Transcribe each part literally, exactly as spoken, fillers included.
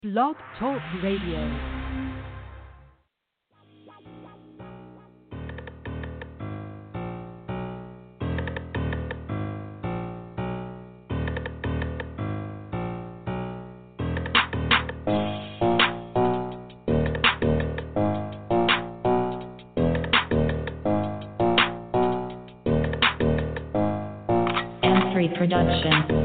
Blog Talk Radio. Production.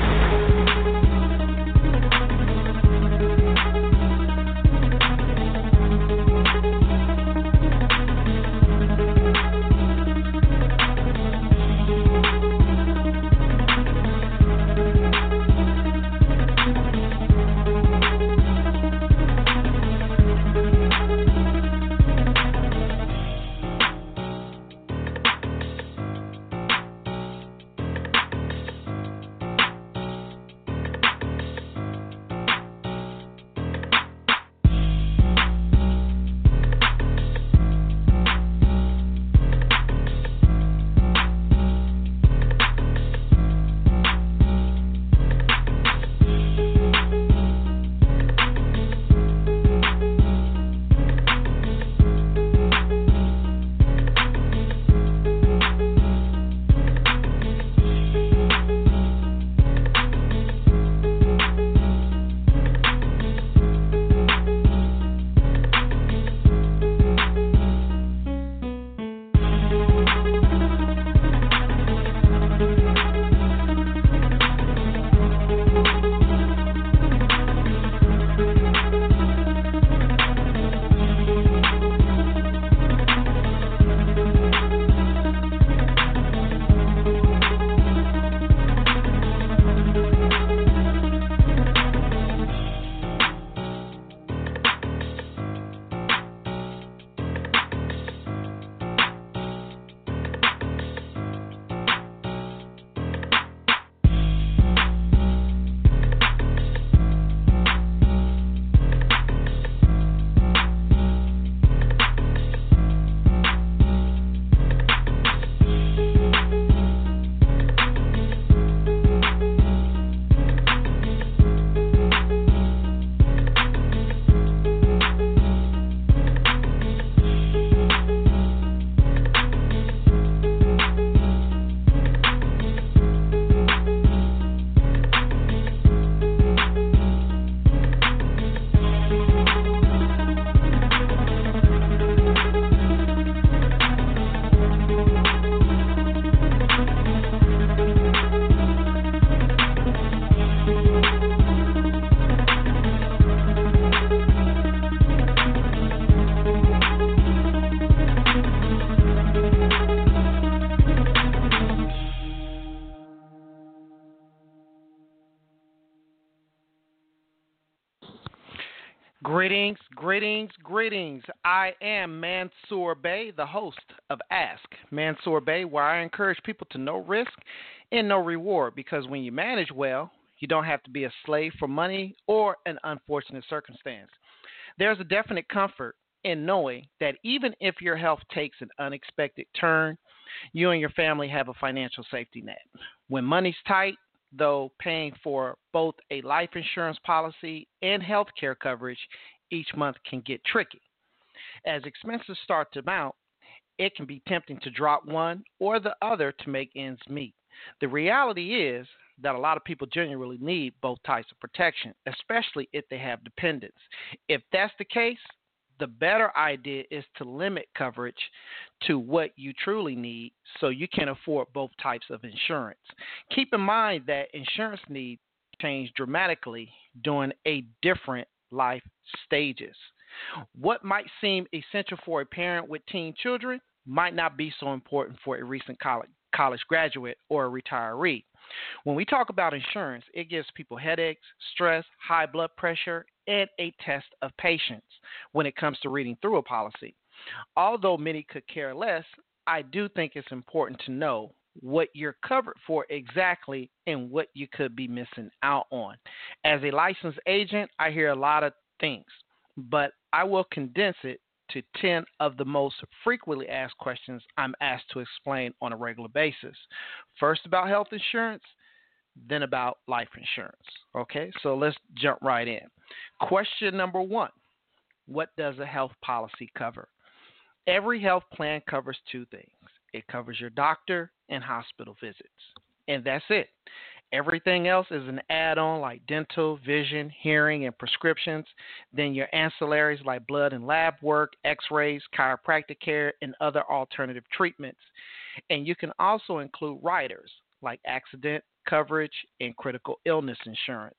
Greetings, greetings, greetings. I am Mansour Bey, the host of Ask Mansour Bey, where I encourage people to no risk and no reward, because when you manage well, you don't have to be a slave for money or an unfortunate circumstance. There's a definite comfort in knowing that even if your health takes an unexpected turn, you and your family have a financial safety net. When money's tight, though, paying for both a life insurance policy and health care coverage each month can get tricky. As expenses start to mount, it can be tempting to drop one or the other to make ends meet. The reality is that a lot of people genuinely need both types of protection, especially if they have dependents. If that's the case, the better idea is to limit coverage to what you truly need so you can afford both types of insurance. Keep in mind that insurance needs change dramatically during a different life stages. What might seem essential for a parent with teen children might not be so important for a recent college college graduate or a retiree. When we talk about insurance, it gives people headaches, stress, high blood pressure, and a test of patience when it comes to reading through a policy. Although many could care less, I do think it's important to know what you're covered for exactly and what you could be missing out on. As a licensed agent, I hear a lot of things, but I will condense it to ten of the most frequently asked questions I'm asked to explain on a regular basis. First, about health insurance. than about life insurance. Okay, so let's jump right in. Question number one: what does a health policy cover? Every health plan covers two things. It covers your doctor and hospital visits, and that's it. Everything else is an add-on like dental, vision, hearing, and prescriptions. Then your ancillaries like blood and lab work, x-rays, chiropractic care, and other alternative treatments. And you can also include riders like accident coverage and critical illness insurance.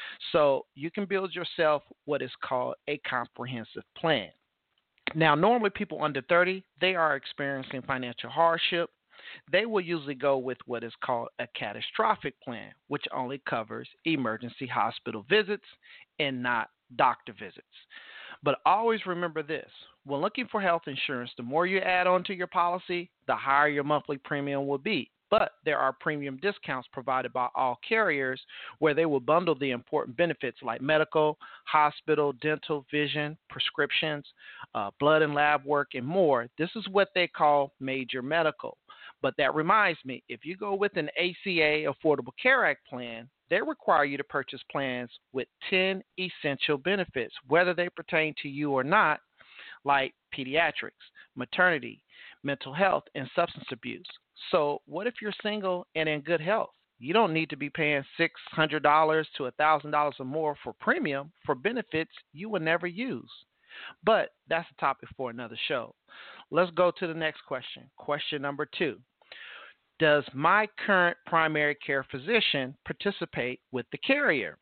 So you can build yourself what is called a comprehensive plan. Now, normally people under thirty, they are experiencing financial hardship. They will usually go with what is called a catastrophic plan, which only covers emergency hospital visits and not doctor visits. But always remember this: when looking for health insurance, the more you add on to your policy, the higher your monthly premium will be. But there are premium discounts provided by all carriers where they will bundle the important benefits like medical, hospital, dental, vision, prescriptions, uh, blood and lab work, and more. This is what they call major medical. But that reminds me, if you go with an A C A Affordable Care Act plan, they require you to purchase plans with ten essential benefits, whether they pertain to you or not, like pediatrics, maternity, mental health, and substance abuse. So what if you're single and in good health? You don't need to be paying six hundred dollars to one thousand dollars or more for premium for benefits you will never use. But that's a topic for another show. Let's go to the next question. Question number two: does my current primary care physician participate with the carrier?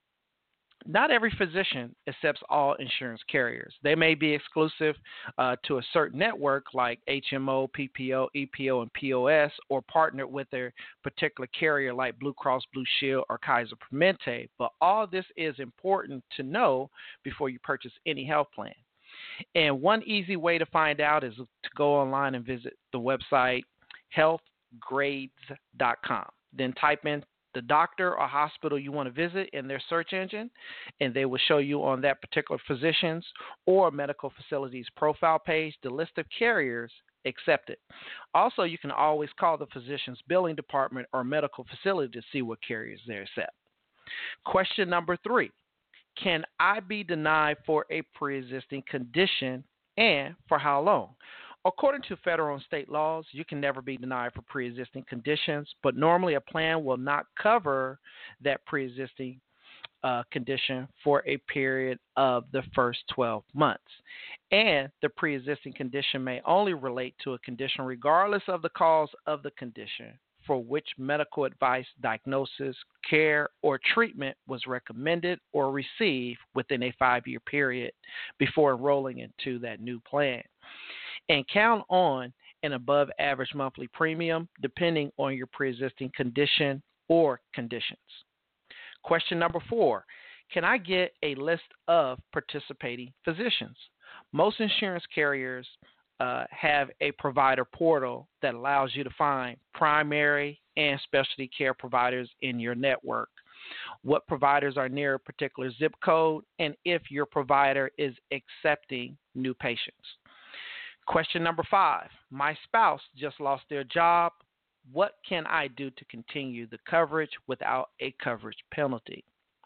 Not every physician accepts all insurance carriers. They may be exclusive uh, to a certain network like H M O, P P O, E P O, and P O S, or partnered with their particular carrier like Blue Cross Blue Shield or Kaiser Permanente. But all this is important to know before you purchase any health plan. And one easy way to find out is to go online and visit the website health grades dot com. Then type in the doctor or hospital you want to visit in their search engine, and they will show you on that particular physician's or medical facility's profile page the list of carriers accepted. Also, you can always call the physician's billing department or medical facility to see what carriers they accept. Question number three: can I be denied for a pre-existing condition, and for how long? According to federal and state laws, you can never be denied for pre-existing conditions, but normally a plan will not cover that pre-existing uh, condition for a period of the first twelve months. And the pre-existing condition may only relate to a condition regardless of the cause of the condition for which medical advice, diagnosis, care, or treatment was recommended or received within a five-year period before enrolling into that new plan. And count on an above average monthly premium depending on your pre-existing condition or conditions. Question number four: can I get a list of participating physicians? Most insurance carriers uh, have a provider portal that allows you to find primary and specialty care providers in your network, what providers are near a particular zip code, and if your provider is accepting new patients. Question number five: my spouse just lost their job. What can I do to continue the coverage without a coverage penalty?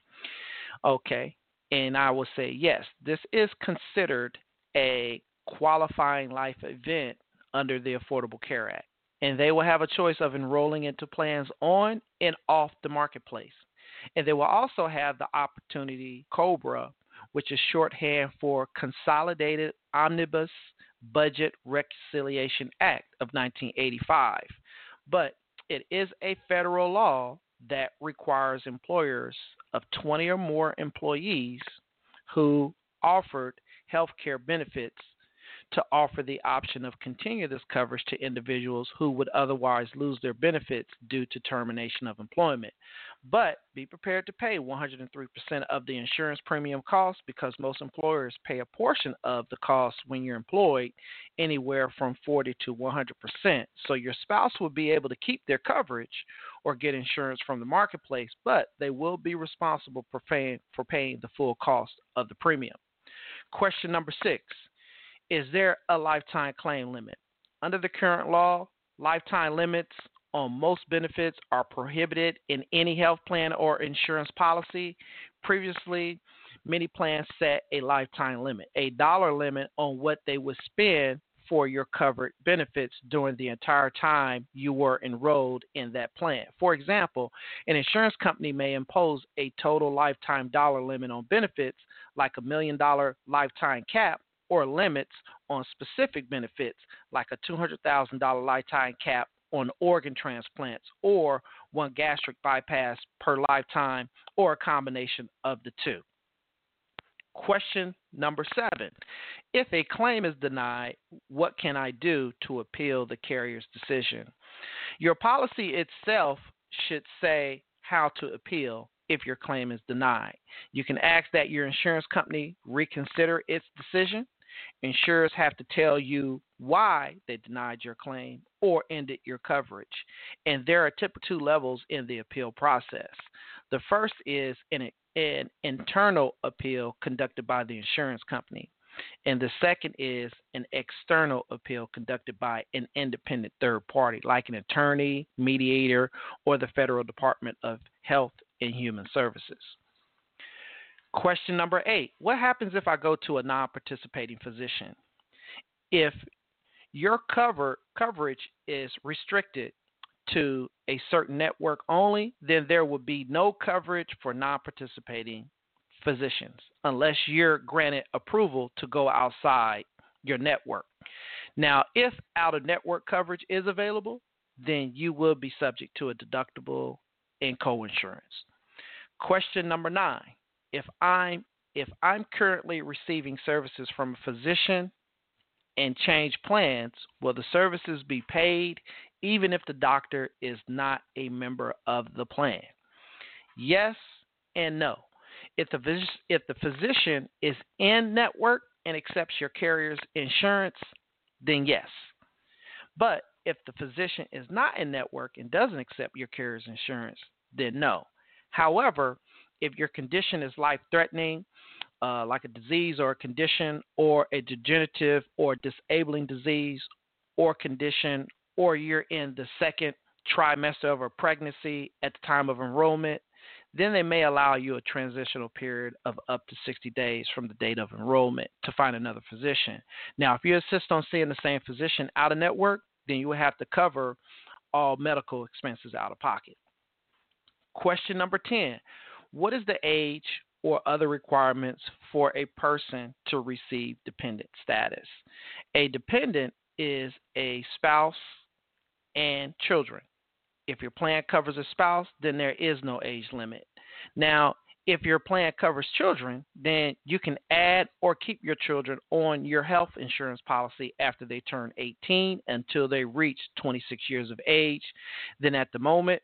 Okay, and I will say yes, this is considered a qualifying life event under the Affordable Care Act, and they will have a choice of enrolling into plans on and off the marketplace. And they will also have the opportunity, COBRA, which is shorthand for Consolidated Omnibus Budget Reconciliation Act of nineteen eighty-five. But it is a federal law that requires employers of twenty or more employees who offered health care benefits to offer the option of continue this coverage to individuals who would otherwise lose their benefits due to termination of employment. But be prepared to pay one hundred three percent of the insurance premium cost, because most employers pay a portion of the cost when you're employed, anywhere from forty to one hundred percent. So your spouse will be able to keep their coverage or get insurance from the marketplace, but they will be responsible for paying, for paying the full cost of the premium. Question number six: is there a lifetime claim limit? Under the current law, lifetime limits on most benefits are prohibited in any health plan or insurance policy. Previously, many plans set a lifetime limit, a dollar limit on what they would spend for your covered benefits during the entire time you were enrolled in that plan. For example, an insurance company may impose a total lifetime dollar limit on benefits, like a million dollar lifetime cap, or limits on specific benefits, like a two hundred thousand dollars lifetime cap on organ transplants, or one gastric bypass per lifetime, or a combination of the two. Question number seven. If a claim is denied, what can I do to appeal the carrier's decision? Your policy itself should say how to appeal if your claim is denied. You can ask that your insurance company reconsider its decision. Insurers have to tell you why they denied your claim or ended your coverage. And there are typically two levels in the appeal process. The first is an an internal appeal conducted by the insurance company, and the second is an external appeal conducted by an independent third party, like an attorney, mediator, or the Federal Department of Health and Human Services. Question number eight. What happens if I go to a non-participating physician? If your cover coverage is restricted to a certain network only, then there will be no coverage for non-participating physicians unless you're granted approval to go outside your network. Now, if out-of-network coverage is available, then you will be subject to a deductible and coinsurance. Question number nine. If I'm if I'm currently receiving services from a physician and change plans, will the services be paid even if the doctor is not a member of the plan? Yes and no. If the, phys- if the physician is in network and accepts your carrier's insurance, then yes. But if the physician is not in network and doesn't accept your carrier's insurance, then no. However, if your condition is life-threatening, uh, like a disease or a condition, or a degenerative or disabling disease or condition, or you're in the second trimester of a pregnancy at the time of enrollment, then they may allow you a transitional period of up to sixty days from the date of enrollment to find another physician. Now, if you insist on seeing the same physician out of network, then you will have to cover all medical expenses out of pocket. Question number ten. What is the age or other requirements for a person to receive dependent status? A dependent is a spouse and children. If your plan covers a spouse, then there is no age limit. Now, if your plan covers children, then you can add or keep your children on your health insurance policy after they turn eighteen until they reach twenty-six years of age. Then at the moment,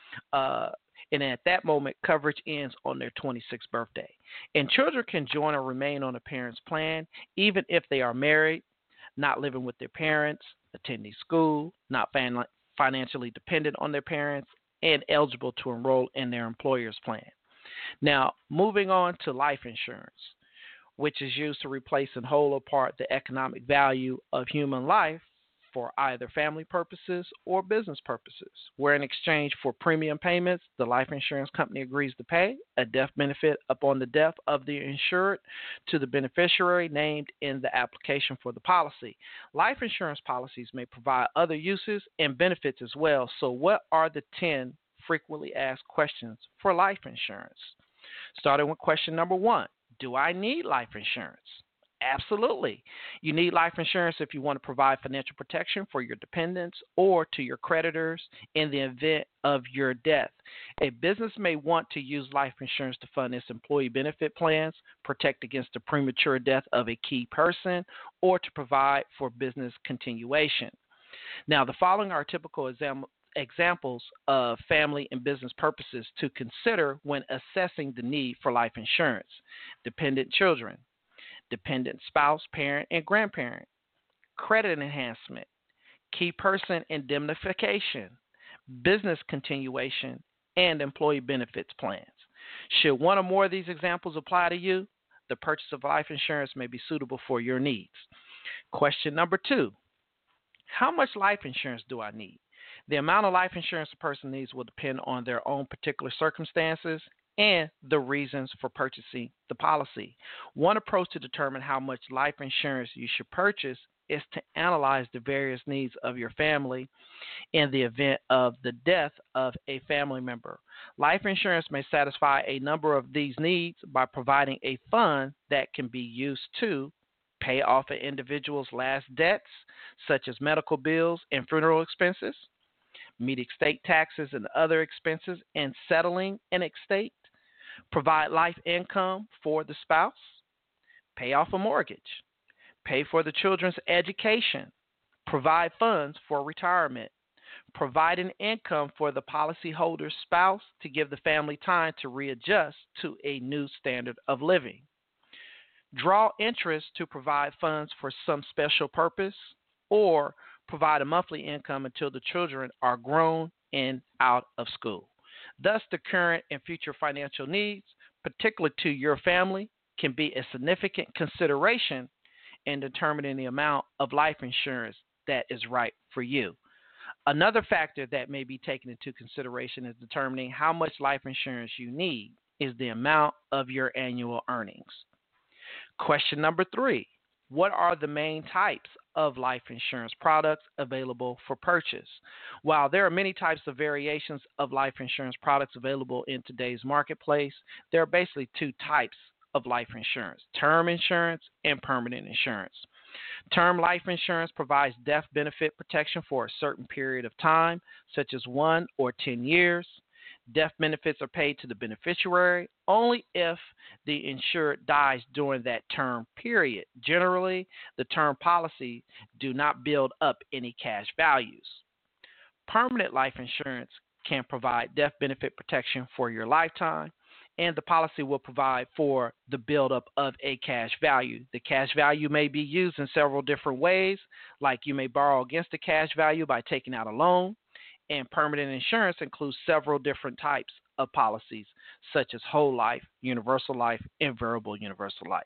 uh, and at that moment, coverage ends on their twenty-sixth birthday. And children can join or remain on a parent's plan even if they are married, not living with their parents, attending school, not fan- financially dependent on their parents, and eligible to enroll in their employer's plan. Now, moving on to life insurance, which is used to replace in whole or part the economic value of human life for either family purposes or business purposes, where in exchange for premium payments, the life insurance company agrees to pay a death benefit upon the death of the insured to the beneficiary named in the application for the policy. Life insurance policies may provide other uses and benefits as well. So what are the ten frequently asked questions for life insurance? Starting with question number one, do I need life insurance? Absolutely. You need life insurance if you want to provide financial protection for your dependents or to your creditors in the event of your death. A business may want to use life insurance to fund its employee benefit plans, protect against the premature death of a key person, or to provide for business continuation. Now, the following are typical examples examples of family and business purposes to consider when assessing the need for life insurance: dependent children, dependent spouse, parent, and grandparent, credit enhancement, key person indemnification, business continuation, and employee benefits plans. Should one or more of these examples apply to you, the purchase of life insurance may be suitable for your needs. Question number two, how much life insurance do I need? The amount of life insurance a person needs will depend on their own particular circumstances and the reasons for purchasing the policy. One approach to determine how much life insurance you should purchase is to analyze the various needs of your family in the event of the death of a family member. Life insurance may satisfy a number of these needs by providing a fund that can be used to pay off an individual's last debts, such as medical bills and funeral expenses, meet estate taxes and other expenses in settling an estate, provide life income for the spouse, pay off a mortgage, pay for the children's education, provide funds for retirement, provide an income for the policyholder's spouse to give the family time to readjust to a new standard of living, draw interest to provide funds for some special purpose, or provide a monthly income until the children are grown and out of school. Thus, the current and future financial needs, particularly to your family, can be a significant consideration in determining the amount of life insurance that is right for you. Another factor that may be taken into consideration is determining how much life insurance you need is the amount of your annual earnings. Question number three, what are the main types of life insurance products available for purchase? While there are many types of variations of life insurance products available in today's marketplace, there are basically two types of life insurance: term insurance and permanent insurance. Term life insurance provides death benefit protection for a certain period of time, such as one or ten years. Death benefits are paid to the beneficiary only if the insured dies during that term period. Generally, the term policies do not build up any cash values. Permanent life insurance can provide death benefit protection for your lifetime, and the policy will provide for the buildup of a cash value. The cash value may be used in several different ways, like you may borrow against the cash value by taking out a loan, and permanent insurance includes several different types of policies, such as whole life, universal life, and variable universal life.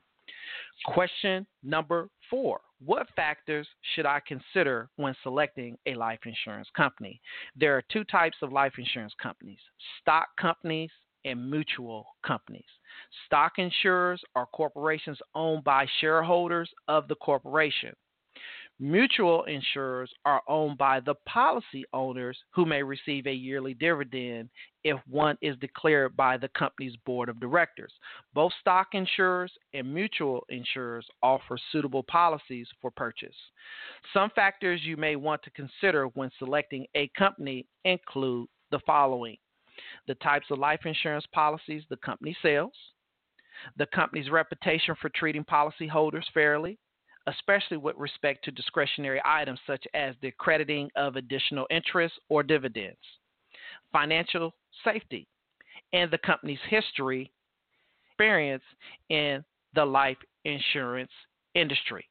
Question number four, what factors should I consider when selecting a life insurance company? There are two types of life insurance companies: stock companies and mutual companies. Stock insurers are corporations owned by shareholders of the corporation. Mutual insurers are owned by the policy owners, who may receive a yearly dividend if one is declared by the company's board of directors. Both stock insurers and mutual insurers offer suitable policies for purchase. Some factors you may want to consider when selecting a company include the following: the types of life insurance policies the company sells, the company's reputation for treating policyholders fairly, especially with respect to discretionary items such as the crediting of additional interest or dividends, financial safety, and the company's history, experience in the life insurance industry.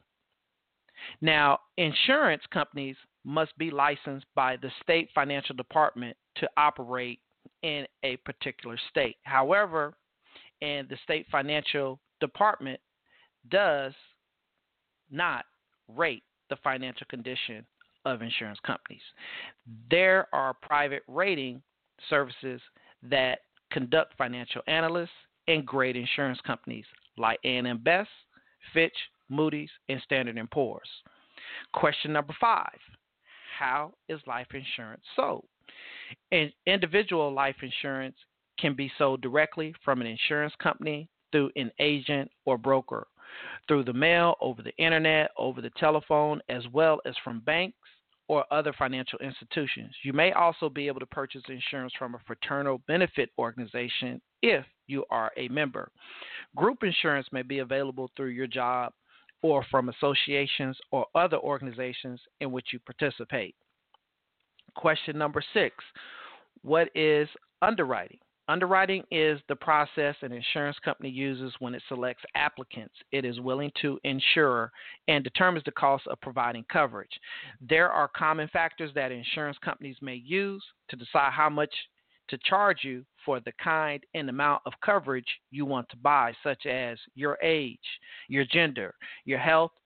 Now, insurance companies must be licensed by the state financial department to operate in a particular state. However, and the state financial department does not rate the financial condition of insurance companies. There are private rating services that conduct financial analysts and grade insurance companies like A and M Best, Fitch, Moody's, and Standard and Poor's. Question number five, how is life insurance sold? In, individual life insurance can be sold directly from an insurance company through an agent or broker, through the mail, over the internet, over the telephone, as well as from banks or other financial institutions. You may also be able to purchase insurance from a fraternal benefit organization if you are a member. Group insurance may be available through your job or from associations or other organizations in which you participate. Question number six, what is underwriting? Underwriting is the process an insurance company uses when it selects applicants it is willing to insure and determines the cost of providing coverage. There are common factors that insurance companies may use to decide how much to charge you for the kind and amount of coverage you want to buy, such as your age, your gender, your health,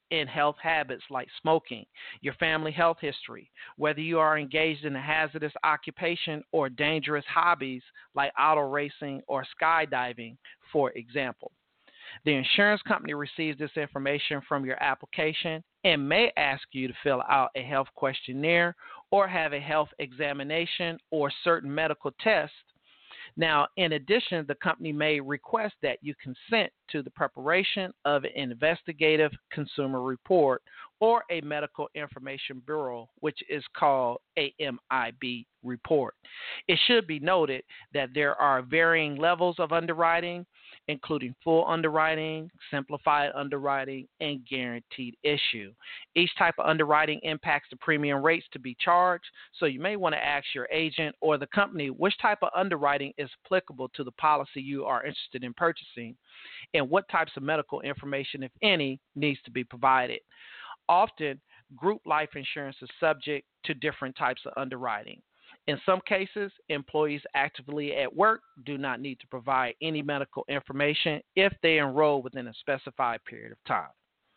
in health habits like smoking, your family health history, whether you are engaged in a hazardous occupation or dangerous hobbies like auto racing or skydiving, for example. The insurance company receives this information from your application and may ask you to fill out a health questionnaire or have a health examination or certain medical tests. Now, in addition, the company may request that you consent to the preparation of an investigative consumer report or a medical information bureau, which is called a M I B report. It should be noted that there are varying levels of underwriting, including full underwriting, simplified underwriting, and guaranteed issue. Each type of underwriting impacts the premium rates to be charged, so you may want to ask your agent or the company which type of underwriting is applicable to the policy you are interested in purchasing and what types of medical information, if any, needs to be provided. Often, group life insurance is subject to different types of underwriting. In some cases, employees actively at work do not need to provide any medical information if they enroll within a specified period of time.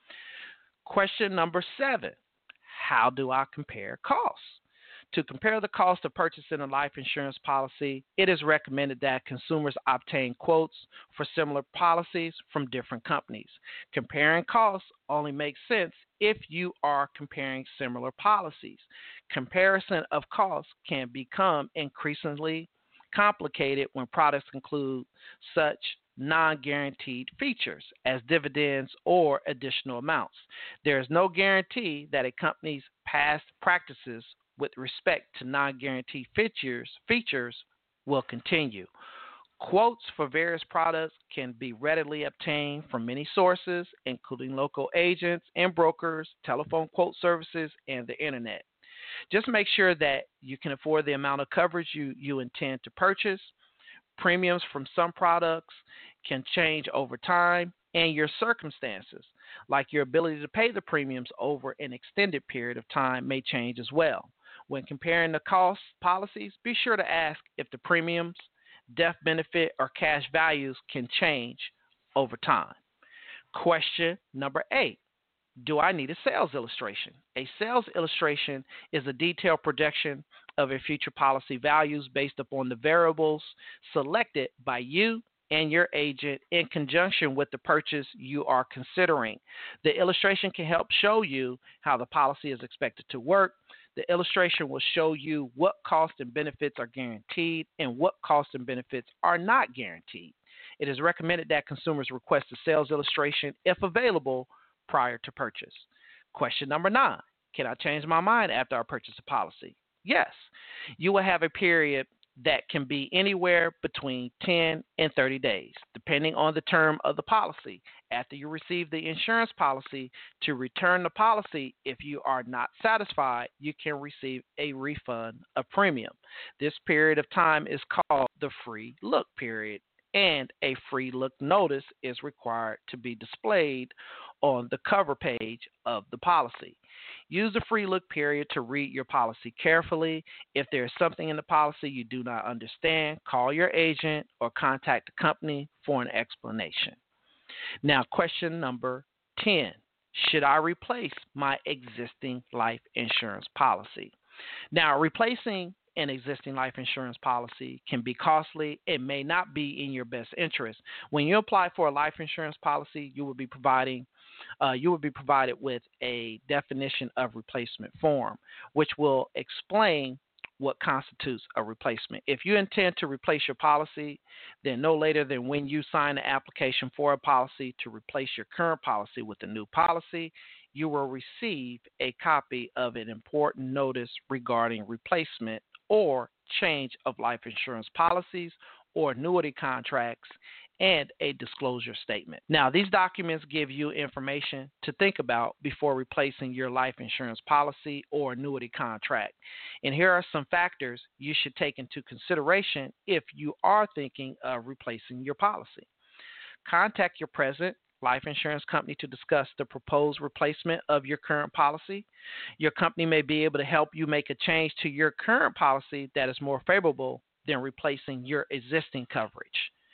Question number seven, how do I compare costs? To compare the cost of purchasing a life insurance policy, it is recommended that consumers obtain quotes for similar policies from different companies. Comparing costs only makes sense if you are comparing similar policies. Comparison of costs can become increasingly complicated when products include such non-guaranteed features as dividends or additional amounts. There is no guarantee that a company's past practices with respect to non-guaranteed features, features will continue. Quotes for various products can be readily obtained from many sources, including local agents and brokers, telephone quote services, and the internet. Just make sure that you can afford the amount of coverage you, you intend to purchase. Premiums from some products can change over time, and your circumstances, like your ability to pay the premiums over an extended period of time, may change as well. When comparing the cost policies, be sure to ask if the premiums, death benefit, or cash values can change over time. Question number eight, do I need a sales illustration? A sales illustration is a detailed projection of a future policy values based upon the variables selected by you and your agent in conjunction with the purchase you are considering. The illustration can help show you how the policy is expected to work. The illustration will show you what costs and benefits are guaranteed and what costs and benefits are not guaranteed. It is recommended that consumers request a sales illustration if available prior to purchase. Question number nine, can I change my mind after I purchase a policy? Yes, you will have a period that can be anywhere between ten and thirty days, depending on the term of the policy. After you receive the insurance policy, to return the policy, if you are not satisfied, you can receive a refund of premium. This period of time is called the free look period, and a free look notice is required to be displayed on the cover page of the policy. Use the free look period to read your policy carefully. If there is something in the policy you do not understand, call your agent or contact the company for an explanation. Now, question number ten, should I replace my existing life insurance policy? Now, replacing an existing life insurance policy can be costly. It may not be in your best interest. When you apply for a life insurance policy, you will be providing uh, you will be provided with a definition of replacement form, which will explain what constitutes a replacement. If you intend to replace your policy, then no later than when you sign the application for a policy to replace your current policy with a new policy, you will receive a copy of an important notice regarding replacement or change of life insurance policies or annuity contracts and a disclosure statement. Now, these documents give you information to think about before replacing your life insurance policy or annuity contract. And here are some factors you should take into consideration if you are thinking of replacing your policy. Contact your present life insurance company to discuss the proposed replacement of your current policy. Your company may be able to help you make a change to your current policy that is more favorable than replacing your existing coverage.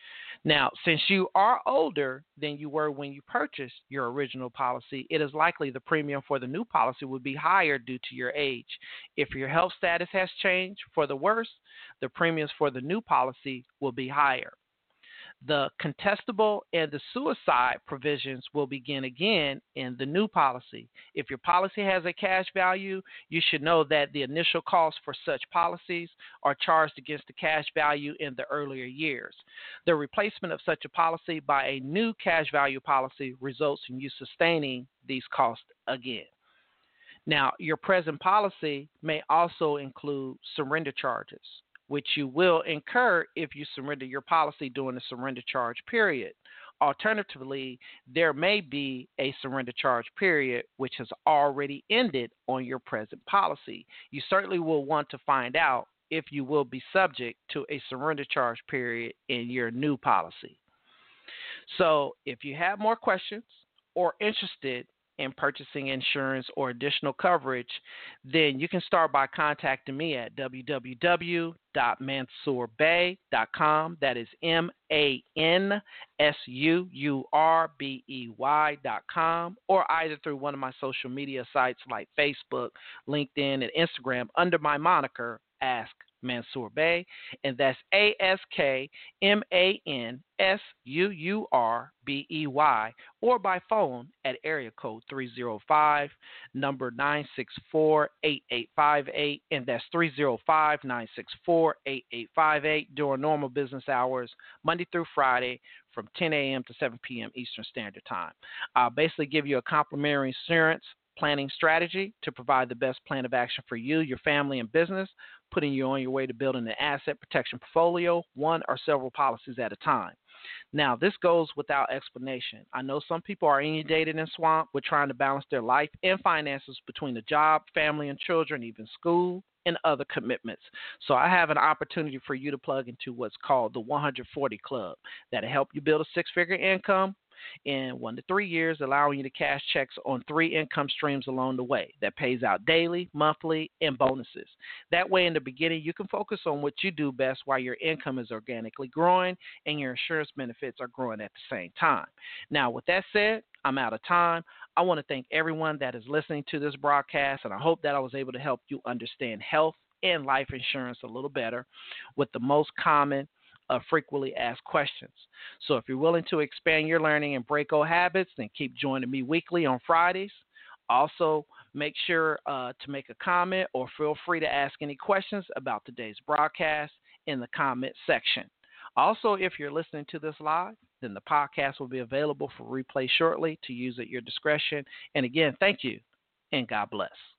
Now, since you are older than you were when you purchased your original policy, it is likely the premium for the new policy will be higher due to your age. If your health status has changed for the worse, the premiums for the new policy will be higher. The contestable and the suicide provisions will begin again in the new policy. If your policy has a cash value, you should know that the initial costs for such policies are charged against the cash value in the earlier years. The replacement of such a policy by a new cash value policy results in you sustaining these costs again. Now, your present policy may also include surrender charges, which you will incur if you surrender your policy during the surrender charge period. Alternatively, there may be a surrender charge period which has already ended on your present policy. You certainly will want to find out if you will be subject to a surrender charge period in your new policy. So if you have more questions or interested in purchasing insurance or additional coverage, then you can start by contacting me at w w w dot mansour bey dot com. That is M A N S U U R B E Y dot com, or either through one of my social media sites like Facebook, LinkedIn, and Instagram under my moniker, Ask Mansour Bey, and that's A S K M A N S U U R B E Y, or by phone at area code three oh five, number nine six four, eight eight five eight, and that's three oh five, nine six four, eight eight five eight during normal business hours, Monday through Friday, from ten a.m. to seven p.m. Eastern Standard Time. I'll basically give you a complimentary insurance planning strategy to provide the best plan of action for you, your family, and business, putting you on your way to building an asset protection portfolio, one or several policies at a time. Now, this goes without explanation. I know some people are inundated and swamped with trying to balance their life and finances between the job, family, and children, even school, and other commitments. So I have an opportunity for you to plug into what's called the one hundred forty Club that'll help you build a six-figure income in one to three years, allowing you to cash checks on three income streams along the way that pays out daily, monthly, and bonuses. That way, in the beginning, you can focus on what you do best while your income is organically growing and your insurance benefits are growing at the same time. Now, with that said, I'm out of time. I want to thank everyone that is listening to this broadcast, and I hope that I was able to help you understand health and life insurance a little better with the most common of frequently asked questions. So if you're willing to expand your learning and break old habits, then keep joining me weekly on Fridays. Also, make sure uh, to make a comment or feel free to ask any questions about today's broadcast in the comment section. Also, if you're listening to this live, then the podcast will be available for replay shortly to use at your discretion. And again, thank you and God bless.